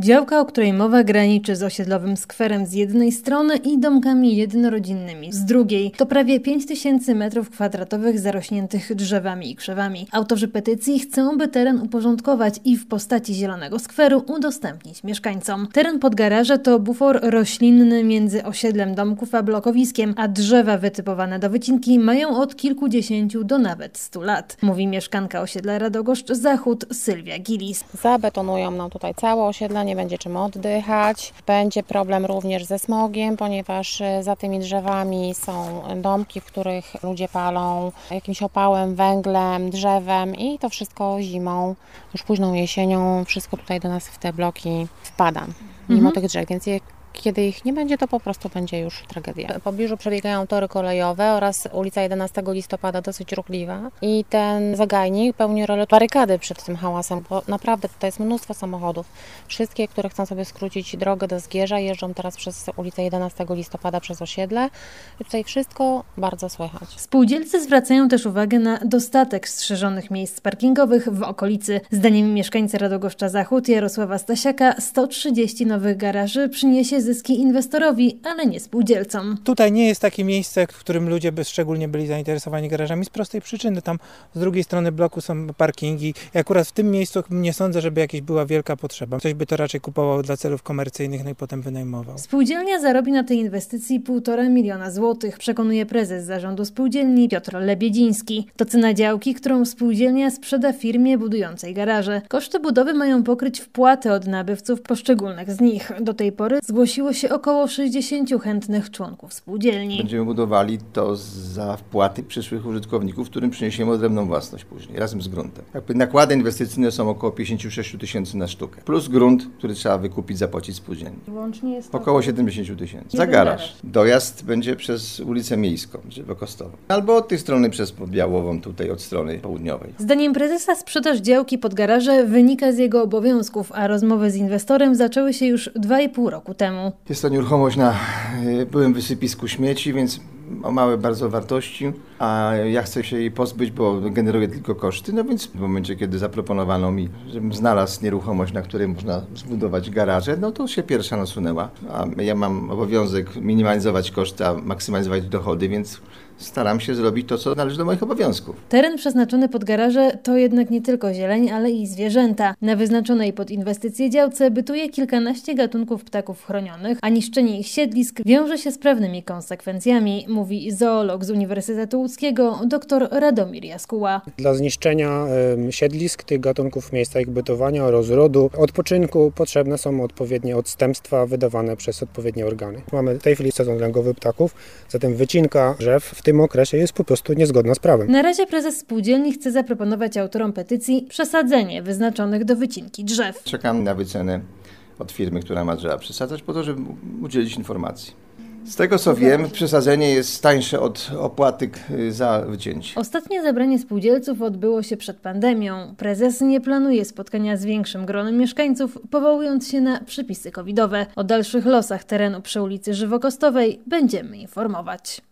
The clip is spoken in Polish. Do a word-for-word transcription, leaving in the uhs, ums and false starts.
Działka, o której mowa, graniczy z osiedlowym skwerem z jednej strony i domkami jednorodzinnymi z drugiej. To prawie pięć tysięcy metrów kwadratowych zarośniętych drzewami i krzewami. Autorzy petycji chcą, by teren uporządkować i w postaci zielonego skweru udostępnić mieszkańcom. Teren pod garaże to bufor roślinny między osiedlem domków a blokowiskiem, a drzewa wytypowane do wycinki mają od kilkudziesięciu do nawet stu lat, mówi mieszkanka osiedla Radogoszcz Zachód Sylwia Gilis. Zabetonują nam tutaj całe osiedle, nie będzie czym oddychać. Będzie problem również ze smogiem, ponieważ za tymi drzewami są domki, w których ludzie palą jakimś opałem, węglem, drzewem i to wszystko zimą, już późną jesienią, wszystko tutaj do nas w te bloki wpada, mimo mhm. tych drzew, więc je Kiedy ich nie będzie, to po prostu będzie już tragedia. W pobliżu przebiegają tory kolejowe oraz ulica jedenastego listopada dosyć ruchliwa i ten zagajnik pełni rolę barykady przed tym hałasem, bo naprawdę tutaj jest mnóstwo samochodów. Wszystkie, które chcą sobie skrócić drogę do Zgierza, jeżdżą teraz przez ulicę jedenastego listopada przez osiedle i tutaj wszystko bardzo słychać. Spółdzielcy zwracają też uwagę na dostatek strzeżonych miejsc parkingowych w okolicy. Zdaniem mieszkańca Radogoszcza Zachód Jarosława Stasiaka sto trzydzieści nowych garaży przyniesie zyski inwestorowi, ale nie spółdzielcom. Tutaj nie jest takie miejsce, w którym ludzie by szczególnie byli zainteresowani garażami z prostej przyczyny. Tam z drugiej strony bloku są parkingi i akurat w tym miejscu nie sądzę, żeby jakaś była wielka potrzeba. Ktoś by to raczej kupował dla celów komercyjnych, no i potem wynajmował. Spółdzielnia zarobi na tej inwestycji półtora miliona złotych, przekonuje prezes zarządu spółdzielni Piotr Lebiedziński. To cena działki, którą spółdzielnia sprzeda firmie budującej garaże. Koszty budowy mają pokryć wpłaty od nabywców poszczególnych z nich. Do tej pory zgłosiło się około sześćdziesięciu chętnych członków spółdzielni. Będziemy budowali to za wpłaty przyszłych użytkowników, którym przyniesiemy odrębną własność później, razem z gruntem. Jakby nakłady inwestycyjne są około pięćdziesiąt sześć tysięcy na sztukę. Plus grunt, który trzeba wykupić, zapłacić spółdzielni. Łącznie jest około siedemdziesiąt tysięcy. Za garaż. Dojazd będzie przez ulicę Miejską, Żywokostową. Albo od tej strony przez Podbiałową, tutaj od strony południowej. Zdaniem prezesa sprzedaż działki pod garaże wynika z jego obowiązków, a rozmowy z inwestorem zaczęły się już dwa i pół roku temu. Jest to nieruchomość na byłym wysypisku śmieci, więc o małe bardzo wartości, a ja chcę się jej pozbyć, bo generuje tylko koszty, no więc w momencie, kiedy zaproponowano mi, żebym znalazł nieruchomość, na której można zbudować garaże, no to się pierwsza nasunęła, a ja mam obowiązek minimalizować koszty, a maksymalizować dochody, więc staram się zrobić to, co należy do moich obowiązków. Teren przeznaczony pod garaże to jednak nie tylko zieleń, ale i zwierzęta. Na wyznaczonej pod inwestycje działce bytuje kilkanaście gatunków ptaków chronionych, a niszczenie ich siedlisk wiąże się z prawnymi konsekwencjami, mówi zoolog z Uniwersytetu Łódzkiego dr Radomir Jaskuła. Dla zniszczenia y, siedlisk tych gatunków, miejsca ich bytowania, rozrodu, odpoczynku potrzebne są odpowiednie odstępstwa wydawane przez odpowiednie organy. Mamy w tej chwili sezon lęgowy ptaków, zatem wycinka drzew w tym okresie jest po prostu niezgodna z prawem. Na razie prezes spółdzielni chce zaproponować autorom petycji przesadzenie wyznaczonych do wycinki drzew. Czekam na wycenę od firmy, która ma drzewa przesadzać, po to, żeby udzielić informacji. Z tego co wiem, przesadzenie jest tańsze od opłaty za wycięcie. Ostatnie zebranie spółdzielców odbyło się przed pandemią. Prezes nie planuje spotkania z większym gronem mieszkańców, powołując się na przepisy covidowe. O dalszych losach terenu przy ulicy Żywokostowej będziemy informować.